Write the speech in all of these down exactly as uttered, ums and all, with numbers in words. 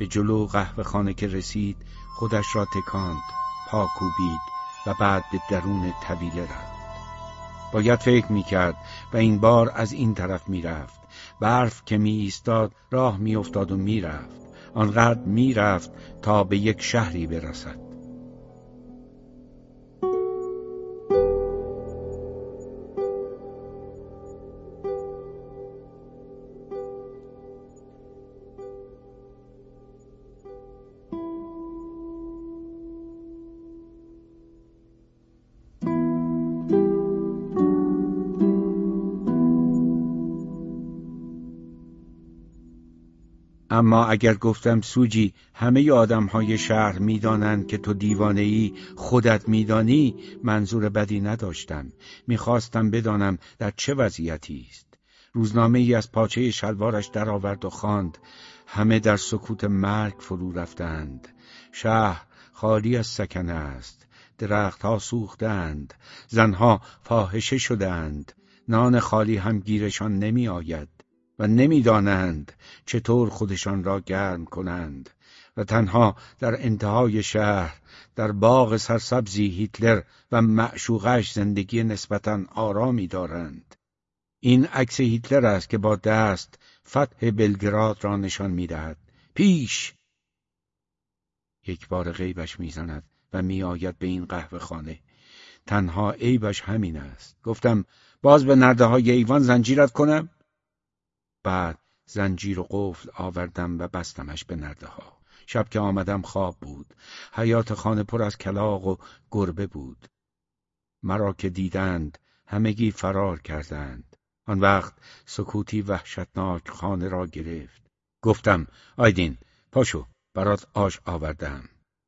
به جلو قهوه خانه که رسید خودش را تکاند، پا کوبید و بعد به درون طویله رفت. باید فکر میکرد و این بار از این طرف میرفت. برف که می ایستاد راه می افتاد و می رفت. آنقدر می رفت تا به یک شهری برسد. اما اگر گفتم سوجی همه آدم‌های شهر می‌دانند که تو دیوانه‌ای، خودت می‌دانی، منظور بدی نداشتم. می‌خواستم بدانم در چه وضعیتی است. روزنامه‌ای از پاچه شلوارش درآورد و خواند: همه در سکوت مرگ فرو رفتند. شهر خالی از سکنه است. درخت‌ها سوختند. زنها فاحشه شدند. نان خالی هم گیرشان نمی‌آید. و نمی‌دانند چطور خودشان را گرم کنند و تنها در انتهای شهر در باغ سرسبزی هیتلر و معشوقش زندگی نسبتاً آرامی دارند. این عکس هیتلر است که با دست فتح بلگراد را نشان می‌دهد. پیش! یک بار غیبش می‌زند و می‌آید به این قهوه خانه. تنها عیبش همین است. گفتم باز به نرده‌های ایوان زنجیرت کنم؟ بعد زنجیر و قفل آوردم و بستمش به نرده ها. شب که آمدم خواب بود. حیاط خانه پر از کلاغ و گربه بود. مرا که دیدند همگی فرار کردند. آن وقت سکوتی وحشتناک خانه را گرفت. گفتم آیدین پاشو، برات آش آوردم.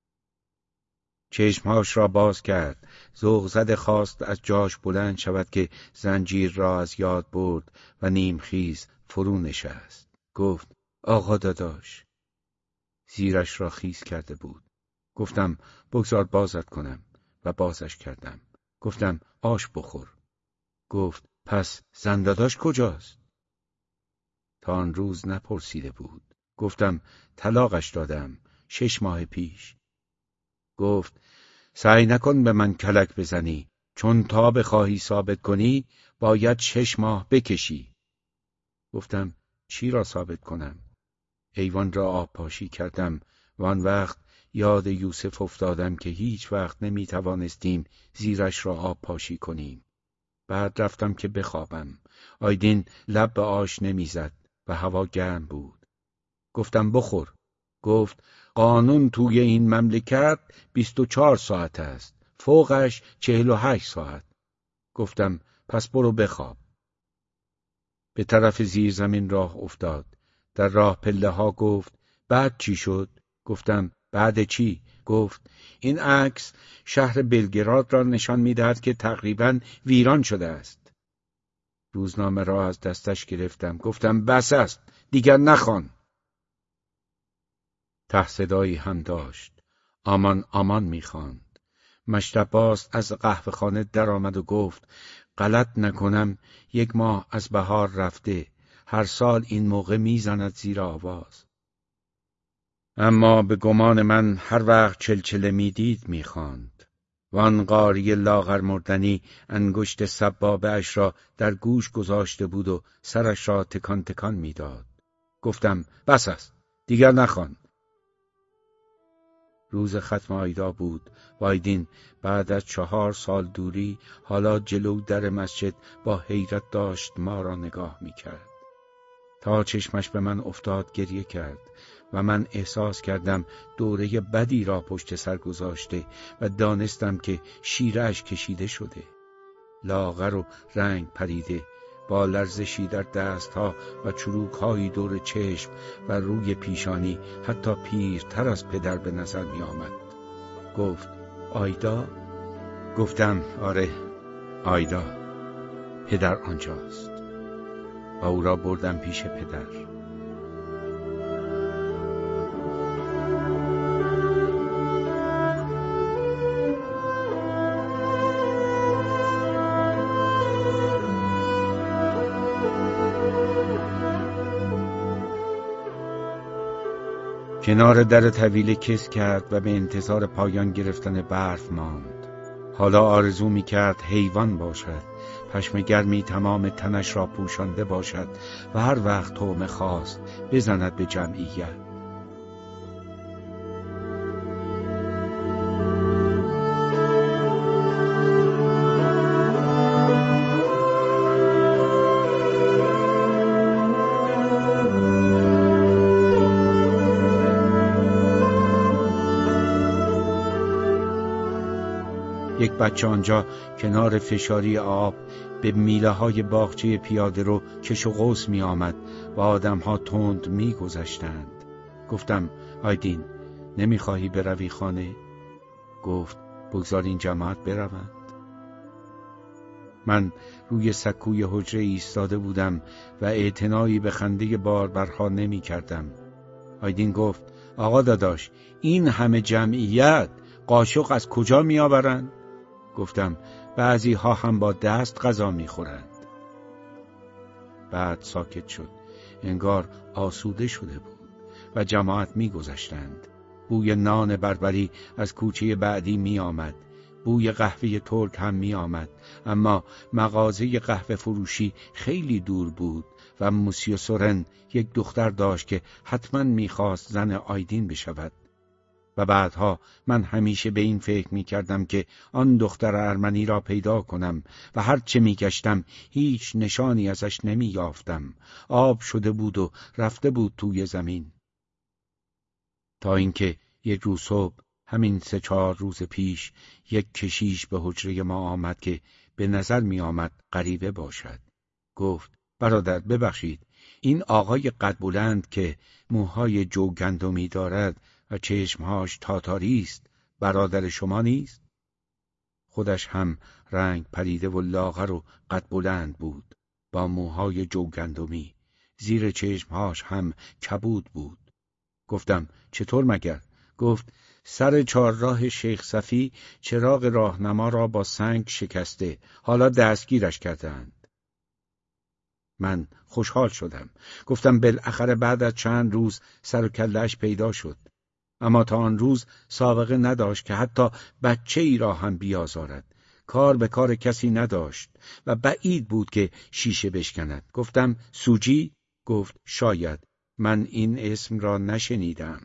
چشمهاش را باز کرد. ذوق زده خواست از جاش بلند شود که زنجیر را از یاد برد و نیمخیز فرو نشست. گفت آقا داداش. زیرش را خیس کرده بود. گفتم بگذار بازت کنم و بازش کردم. گفتم آش بخور. گفت پس زن داداش کجاست؟ تا آن روز نپرسیده بود. گفتم طلاقش دادم شش ماه پیش. گفت سعی نکن به من کلک بزنی، چون تا بخواهی ثابت کنی باید شش ماه بکشی. گفتم چی را ثابت کنم؟ ایوان را آب پاشی کردم و آن وقت یاد یوسف افتادم که هیچ وقت نمی توانستیم زیرش را آب پاشی کنیم. بعد رفتم که بخوابم. آیدین لب به آش نمی زد و هوا گرم بود. گفتم بخور. گفت قانون توی این مملکت بیست و چهار ساعت است، فوقش چهل و هشت ساعت. گفتم پس برو بخواب. به طرف زیر زمین راه افتاد. در راه پله ها گفت بعد چی شد؟ گفتم بعد چی؟ گفت این عکس شهر بلگراد را نشان می‌دهد که تقریباً ویران شده است. روزنامه را از دستش گرفتم. گفتم بس است، دیگر نخوان. ته صدایی هم داشت. آمان آمان می‌خواند. مشت عباس از قهوه خانه در آمد و گفت غلط نکنم یک ماه از بهار رفته، هر سال این موقع میزند زیر آواز. اما به گمان من هر وقت چلچله میدید میخواند. وان قاری لاغر مردنی انگشت سبابه اش را در گوش گذاشته بود و سرش را تکان تکان میداد. گفتم بس است، دیگر نخوان. روز ختم آیدا بود و آیدین بعد از چهار سال دوری حالا جلو در مسجد با حیرت داشت ما را نگاه میکرد. تا چشمش به من افتاد گریه کرد و من احساس کردم دوره بدی را پشت سر گذاشته و دانستم که شیره‌اش کشیده شده. لاغر و رنگ پریده، با لرزشی در دستها و چروک‌هایی دور چشم و روی پیشانی حتی پیرتر از پدر به نظر می آمد. گفت آیدا؟ گفتم آره آیدا، پدر آنجاست. و او را بردم پیش پدر. کنار در طویل کس کرد و به انتظار پایان گرفتن برف ماند. حالا آرزو می کرد حیوان باشد، پشم گرمی تمام تنش را پوشانده باشد و هر وقت طعمه خواست بزند به جمعیت. یک بچه آنجا کنار فشاری آب به میله های باغچه پیاده رو کش و قوس می آمد و آدم ها تند می گذشتند. گفتم آیدین نمی خواهی بروی خانه؟ گفت بگذار این جماعت بروند. من روی سکوی حجره ایستاده بودم و اعتنایی به خنده باربرها نمی کردم. آیدین گفت آقا داداش این همه جمعیت قاشق از کجا می آورند؟ گفتم بعضی ها هم با دست غذا می خورند. بعد ساکت شد، انگار آسوده شده بود و جماعت می گذشتند. بوی نان بربری از کوچه بعدی می آمد، بوی قهوه ترک هم می آمد، اما مغازه قهوه فروشی خیلی دور بود و موسیو سورن یک دختر داشت که حتما می خواست زن آیدین بشود. و بعدها من همیشه به این فکر می کردم که آن دختر ارمنی را پیدا کنم و هر چه می گشتم هیچ نشانی ازش نمی یافتم. آب شده بود و رفته بود توی زمین. تا اینکه یک روز صبح همین سه چهار روز پیش یک کشیش به حجره ما آمد که به نظر می آمد غریبه باشد. گفت برادر ببخشید، این آقای قد بلند که موهای جو گندمی دارد و چشمهاش تاتاری است برادر شما نیست؟ خودش هم رنگ پریده و لاغر و قد بلند بود با موهای جو گندمی، زیر چشمهاش هم کبود بود. گفتم چطور مگر؟ گفت سر چهارراه شیخ صفی چراغ راهنما را با سنگ شکسته، حالا دستگیرش کردند. من خوشحال شدم. گفتم بالاخره بعد از چند روز سر و کله‌اش پیدا شد. اما تا آن روز سابقه نداشت که حتی بچه ای را هم بیازارد. کار به کار کسی نداشت و بعید بود که شیشه بشکند. گفتم سوجی؟ گفت شاید، من این اسم را نشنیدم.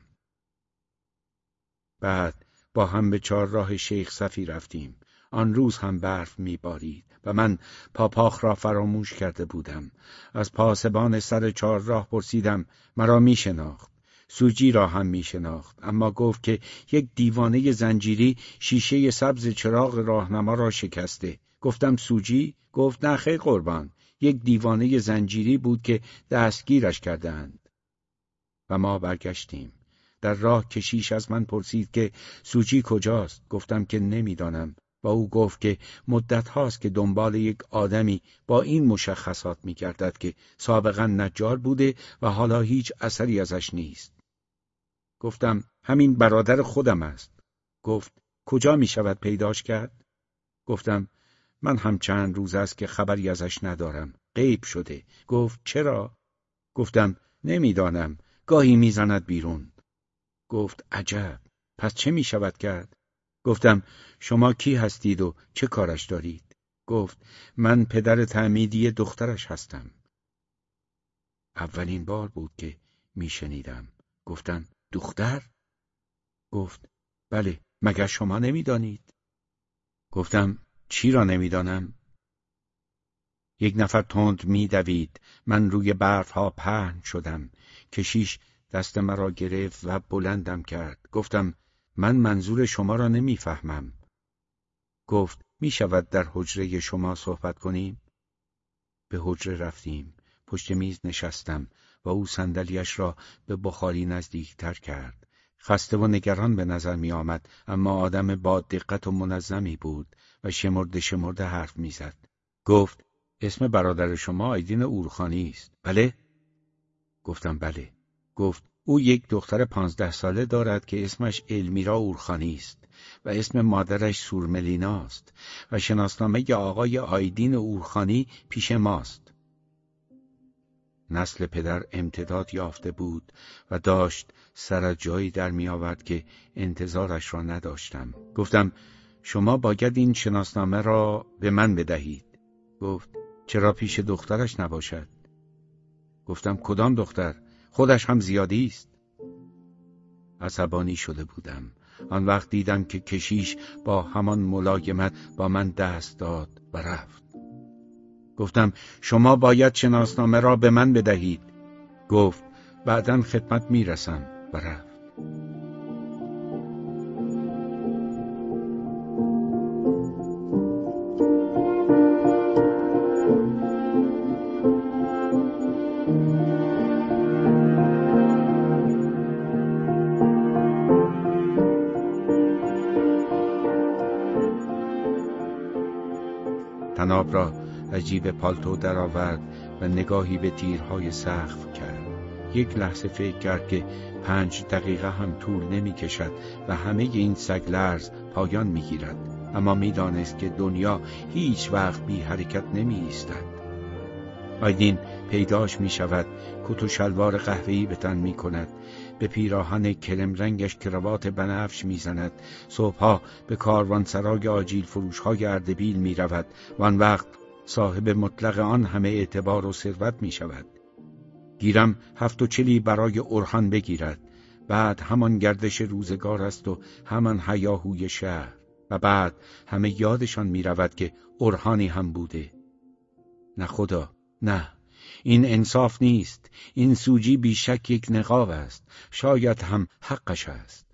بعد با هم به چهارراه شیخ صفی رفتیم. آن روز هم برف میبارید و من پاپاخ را فراموش کرده بودم. از پاسبان سر چهارراه پرسیدم، مرا میشناخت. سوجی را هم میشناخت، اما گفت که یک دیوانه زنجیری شیشه سبز چراغ راهنما را شکسته. گفتم سوجی؟ گفت نه خیر قربان، یک دیوانه زنجیری بود که دستگیرش کردند. و ما برگشتیم. در راه کشیش از من پرسید که سوجی کجاست؟ گفتم که نمیدانم و او گفت که مدت هاست که دنبال یک آدمی با این مشخصات میگردد که سابقا نجار بوده و حالا هیچ اثری ازش نیست. گفتم همین برادر خودم است. گفت کجا می شود پیداش کرد؟ گفتم من هم چند روز است که خبری ازش ندارم، غیب شده. گفت چرا؟ گفتم نمیدانم، گاهی میزند بیرون. گفت عجب، پس چه می شود کرد؟ گفتم شما کی هستید و چه کارش دارید؟ گفت من پدر تعمیدی دخترش هستم. اولین بار بود که می شنیدم. گفتم دختر؟ گفت بله، مگر شما نمیدانید؟ گفتم چی را نمیدانم؟ یک نفر تند میدوید. من روی برف ها پهن شدم. کشیش دست مرا گرفت و بلندم کرد. گفتم من منظور شما را نمیفهمم. گفت می شود در حجره شما صحبت کنیم؟ به حجره رفتیم. پشت میز نشستم و او صندلیاش را به بخاری نزدیکتر کرد. خسته و نگران به نظر می آمد، اما آدم با دقت و منظمی بود و شمرده شمرده حرف می زد. گفت اسم برادر شما آیدین اورخانی است، بله؟ گفتم بله. گفت او یک دختر پانزده ساله دارد که اسمش المیرا اورخانی است و اسم مادرش سورملینا است و شناسنامه آقای آیدین اورخانی پیش ماست. نسل پدر امتداد یافته بود و داشت سر از جایی در می آورد که انتظارش را نداشتم. گفتم شما باید این شناسنامه را به من بدهید. گفت چرا پیش دخترش نباشد؟ گفتم کدام دختر؟ خودش هم زیادی است. عصبانی شده بودم. آن وقت دیدم که کشیش با همان ملایمت با من دست داد و رفت. گفتم شما باید شناسنامه را به من بدهید. گفت بعداً خدمت میرسم و رفت. طناب را از جیب پالتو درآورد و نگاهی به تیرهای سقف کرد. یک لحظه فکر کرد که پنج دقیقه هم طول نمی کشد و همه این سگلرز پایان می گیرد. اما می دانست که دنیا هیچ وقت بی حرکت نمی ایستد. آیدین پیداش می شود، کت و شلوار قهوه‌ای به تن می کند، به پیراهن کرم رنگش کراوات بنفش می زند، صبحها به کاروانسرای آجیل فروش‌های اردبیل می رود و آن وقت صاحب مطلق آن همه اعتبار و ثروت می شود. گیرم هفت و چلی برای اورهان بگیرد، بعد همان گردش روزگار است و همان هیاهوی شهر و بعد همه یادشان می رود که اورهانی هم بوده. نه خدا، نه، این انصاف نیست. این سوجی بیشک یک نقاب است، شاید هم حقش است.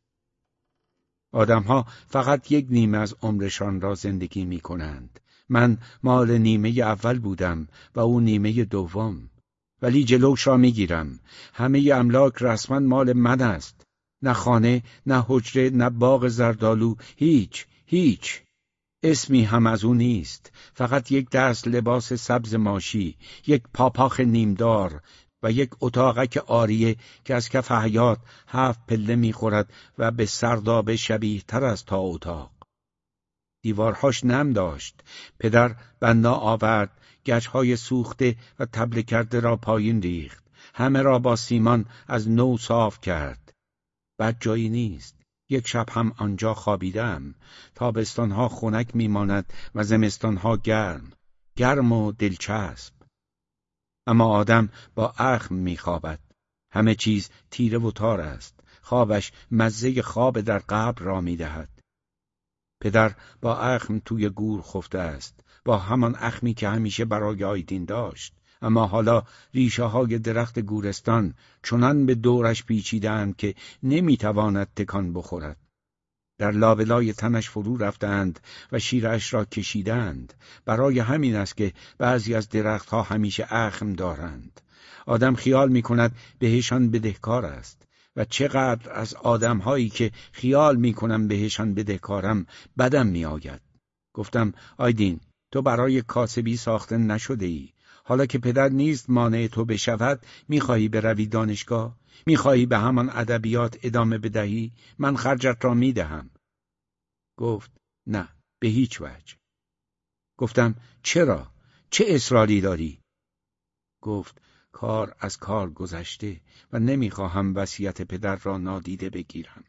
آدمها فقط یک نیمه از عمرشان را زندگی می کنند. من مال نیمه اول بودم و او نیمه دوم، ولی جلوش را می گیرم. همه املاک رسما مال من است. نه خانه، نه حجره، نه باغ زردالو، هیچ، هیچ. اسمی هم از او نیست. فقط یک دست لباس سبز ماشی، یک پاپاخ نیمدار و یک اتاقک عاریه که از کف حیاط هفت پله میخورد و به سرداب شبیه تر از تا اتاق. دیوارهاش نم داشت. پدر بنا آورد، گچهای سوخته و تبله کرده را پایین ریخت. همه را با سیمان از نو صاف کرد. بد جایی نیست. یک شب هم آنجا خوابیدم. تابستانها خنک میماند و زمستانها گرم، گرم و دلچسب. اما آدم با اخم میخوابد. همه چیز تیره و تار است. خوابش مزه خواب در قبر را میدهد. پدر با اخم توی گور خفته است، با همان اخمی که همیشه برای آیدین داشت. اما حالا ریشه های درخت گورستان چنان به دورش پیچیدند که نمیتواند تکان بخورد. در لابلای تنش فرو رفتند و شیرش را کشیدند. برای همین است که بعضی از درختها همیشه اخم دارند. آدم خیال میکند بهشان بدهکار است و چقدر از آدمهایی که خیال میکنم بهشان بدهکارم بدم میآید. گفتم آیدین، تو برای کاسبی ساخته نشده ای. حالا که پدر نیست مانع تو بشود، میخواهی بروی دانشگاه؟ میخواهی به همان ادبیات ادامه بدهی؟ من خرجت را میدهم. گفت نه، به هیچ وجه. گفتم چرا؟ چه اصراری داری؟ گفت کار از کار گذشته و نمیخواهم وصیت پدر را نادیده بگیرم.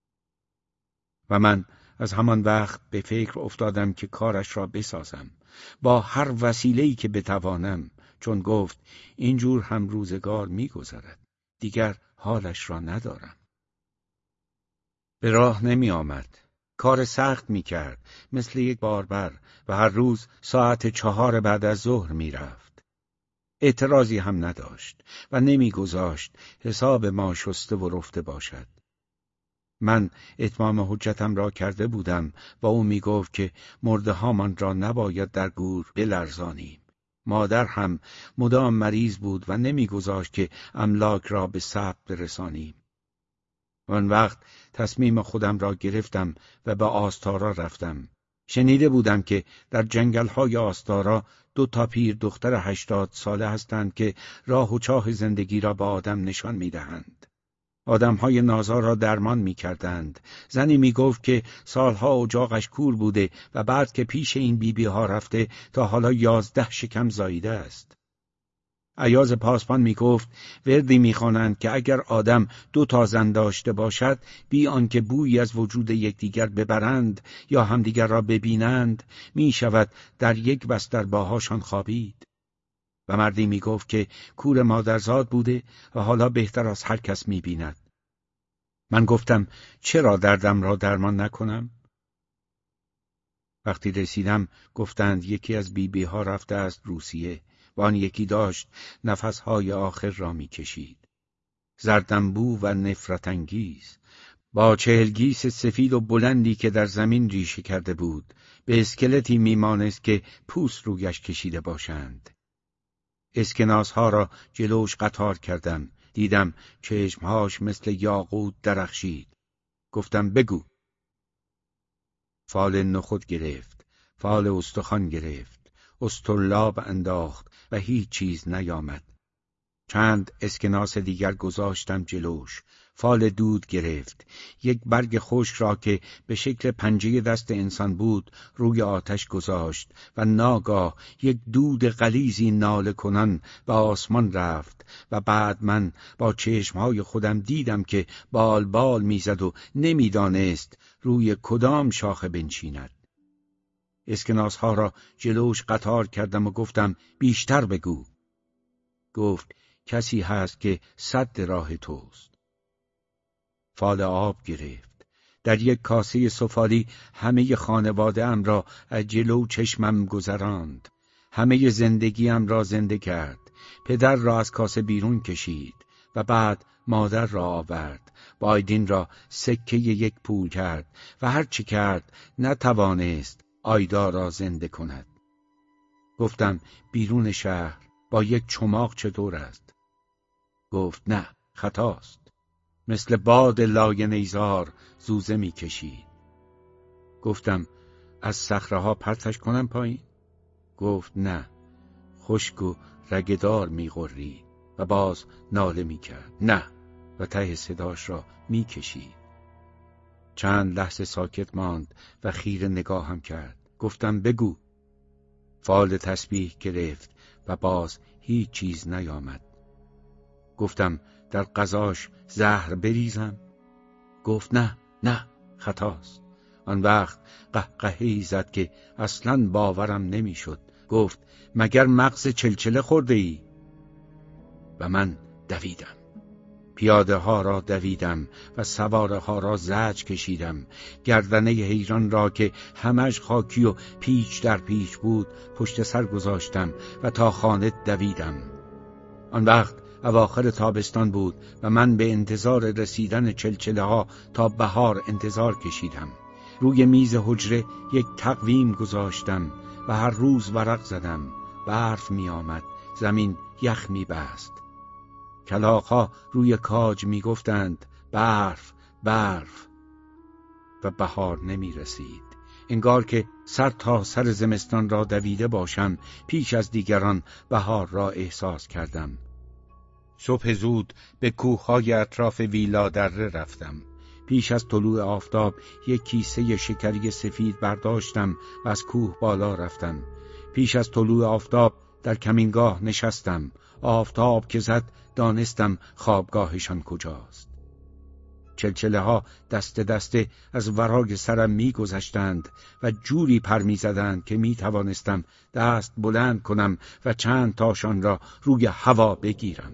و من از همان وقت به فکر افتادم که کارش را بسازم با هر وسیله‌ای که بتوانم، چون گفت اینجور هم روزگار میگذرد، دیگر حالش را ندارم. به راه نمی آمد. کار سخت می کرد، مثل یک باربر، و هر روز ساعت چهار بعد از ظهر می رفت. اعتراضی هم نداشت و نمی گذاشت حساب ما شسته و رفته باشد. من اتمام حجتم را کرده بودم و او می گفت که مرده هامان را نباید در گور بلرزانیم. مادر هم مدام مریض بود و نمی گذاشت که املاک را به ثبت برسانیم. آن وقت تصمیم خودم را گرفتم و به آستارا رفتم. شنیده بودم که در جنگل‌های آستارا دو تا پیر دختر هشتاد ساله هستند که راه و چاه زندگی را به آدم نشان می‌دهند. آدم‌های نازا را درمان می‌کردند. زنی می‌گفت که سالها اجاقش کور بوده و بعد که پیش این بیبی‌ها رفته تا حالا یازده شکم زاییده است. ایاز پاسبان می گفت وردی می خوانند که اگر آدم دو تا زن داشته باشد بی آنکه بویی از وجود یکدیگر ببرند یا همدیگر را ببینند می شود در یک بستر باهاشان خوابید. و مردی می گفت که کور مادرزاد بوده و حالا بهتر از هر کس می بیند. من گفتم چرا دردم را درمان نکنم؟ وقتی رسیدم گفتند یکی از بیبی ها رفته است روسیه و آن یکی داشت نفسهای آخر را می کشید. زردنبو و نفرت انگیز با چهلگیس سفید و بلندی که در زمین ریشه کرده بود به اسکلتی می مانست که پوست رویش کشیده باشند. اسکناس ها را جلوش قطار کردم. دیدم چشمهاش مثل یاقوت درخشید. گفتم بگو. فال نخود گرفت، فال استخوان گرفت، استرلاب انداخت و هیچ چیز نیامد. چند اسکناس دیگر گذاشتم جلوش. فال دود گرفت. یک برگ خشک را که به شکل پنجه دست انسان بود روی آتش گذاشت و ناگاه یک دود غلیظی ناله کنان به آسمان رفت و بعد من با چشمهای خودم دیدم که بال بال میزد و نمیدانست روی کدام شاخه بنشیند. اسکناس ها را جلوش قطار کردم و گفتم بیشتر بگو. گفت کسی هست که سد راه توست. فال آب گرفت. در یک کاسه سفالی همه خانواده ام را از جلو چشمم گذراند. همه زندگیم را زنده کرد. پدر را از کاسه بیرون کشید و بعد مادر را آورد. با آیدین را سکه یک پول کرد و هر چی کرد نتوانست آیدا را زنده کند. گفتم بیرون شهر با یک چماق چطور است؟ گفت نه، خطاست. مثل باد لای نیزار زوزه می کشید. گفتم از صخره‌ها پرتش کنم پایین؟ گفت نه، خشک و رگدار می غرید و باز ناله می کرد. نه، و ته صداش را می کشید. چند لحظه ساکت ماند و خیره نگاهم کرد. گفتم بگو. فال تسبیح گرفت و باز هیچ چیز نیامد. گفتم در غذاش زهر بریزم؟ گفت نه، نه، خطاست. آن وقت قهقهی زد که اصلاً باورم نمیشد. گفت مگر مغز چلچله خورده ای؟ و من دویدم. پیاده ها را دویدم و سواره ها را زج کشیدم. گردنه حیران را که همش خاکی و پیچ در پیچ بود پشت سر گذاشتم و تا خانه دویدم. آن وقت اواخر تابستان بود و من به انتظار رسیدن چلچله ها تا بهار انتظار کشیدم. روی میز حجره یک تقویم گذاشتم و هر روز ورق زدم. برف می آمد. زمین یخ می بست. کلاغ‌ها روی کاج می گفتند برف، برف، و بهار نمی رسید. انگار که سر تا سر زمستان را دویده باشم. پیش از دیگران بهار را احساس کردم. صبح زود به کوه‌های اطراف ویلا دره رفتم. پیش از طلوع آفتاب یک کیسه شکری سفید برداشتم و از کوه بالا رفتم. پیش از طلوع آفتاب در کمینگاه نشستم. آفتاب که زد دانستم خوابگاهشان کجاست. چلچله ها دست دسته از ورای سرم می گذشتند و جوری پر می زدند که می توانستم دست بلند کنم و چند تاشان را روی هوا بگیرم.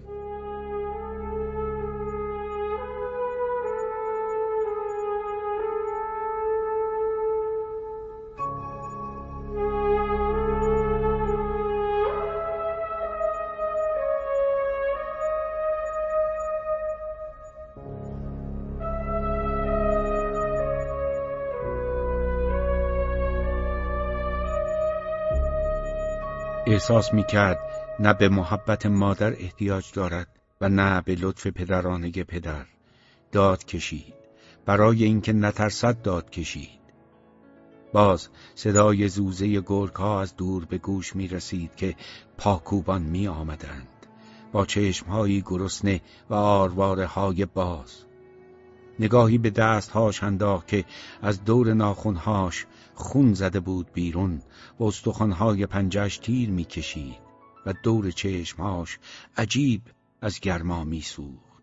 احساس می‌کرد نه به محبت مادر احتیاج دارد و نه به لطف پدرانه پدر. داد کشید. برای اینکه نترسد داد کشید. باز صدای زوزه گرگ‌ها از دور به گوش می‌رسید که پاکوبان می‌آمدند با چشم‌هایی گرسنه و آرواره‌های باز. نگاهی به دستهاش انداخت که از دور ناخنهاش خون زده بود بیرون و استخوان‌های پنجه‌اش تیر می‌کشید. و دور چشمهاش عجیب از گرما میسوخت.